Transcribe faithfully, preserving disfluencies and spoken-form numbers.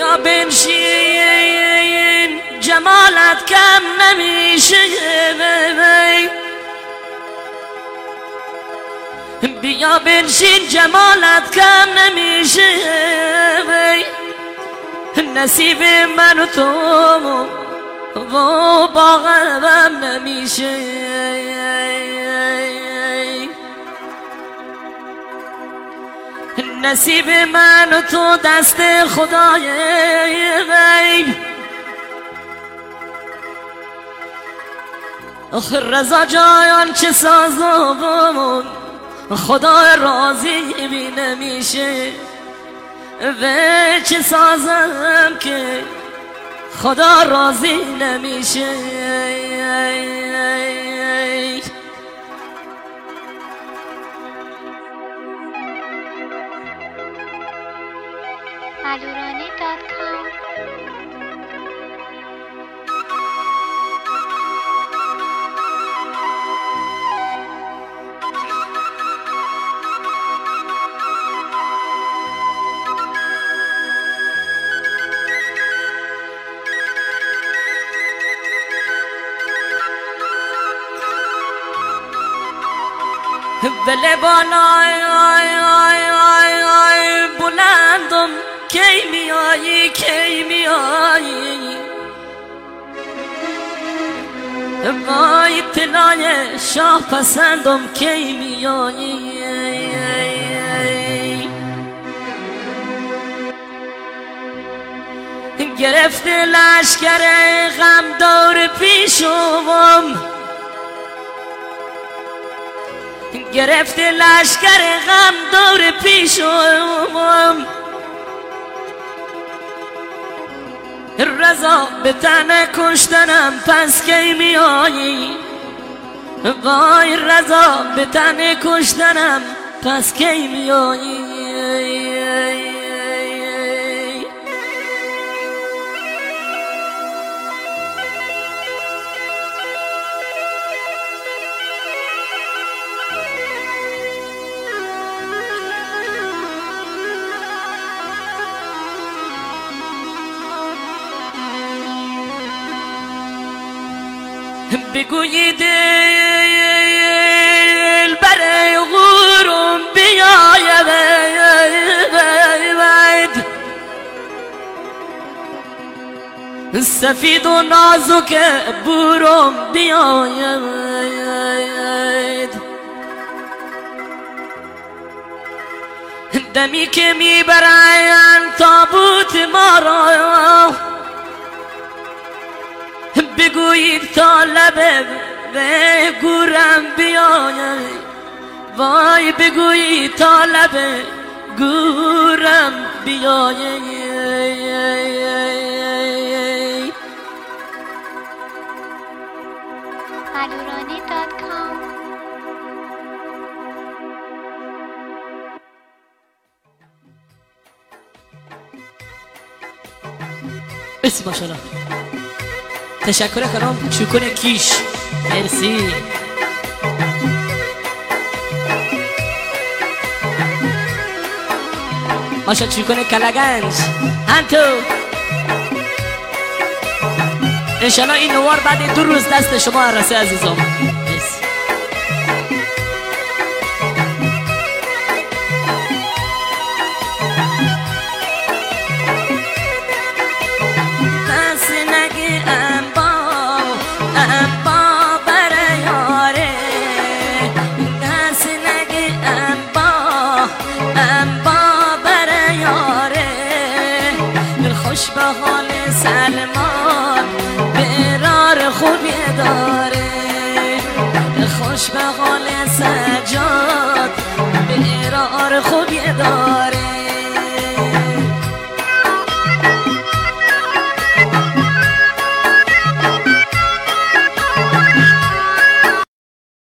بیا بنشین جمالت کم نمیشه، بیا بنشین جمالت کم نمیشه، نصیب من و تو و باغم نمیشه. نصیب من و تو دست خدای وی، آخه رضا جایان چه سازم خدا راضی بی نمیشه، و چه سازم که خدا راضی نمیشه. Alurani dot com بله بالای آی آی آی آی بلندم کی میایی کی میایی، وای طلای شاه پسندم کی میایی. گرفته لشکر غم دور پیشم، گرفته لشکر غم دور پیشم، رضا به تن کشتنم پس کی میایی، وای رضا به تن کشتنم پس کی میایی. بگویی دل برای غورم بیاید، سفید و نازک بورم بیاید، دمی که میبرند تابوت ما را، بگویید تا لب به گورم بیاید، وای بگویید تا لب گورم بیاید. Alurani dot com بسم ماشاءالله. تشکر کنم چوکن کیش، مرسی. ماشا چوکن کلگنج هنتو، انشالله این نوار بعد دو روز دست شما رسه عزیزم. مرسی. خوش به حال سلمان برار خوبی داره، خوش به حال سجاد برار خوبی داره.